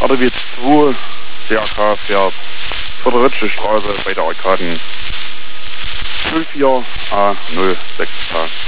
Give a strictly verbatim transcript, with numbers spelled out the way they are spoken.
R W zwei C A K fährt vor der Rittsche Straße bei der Arkaden null vier A null sechs K.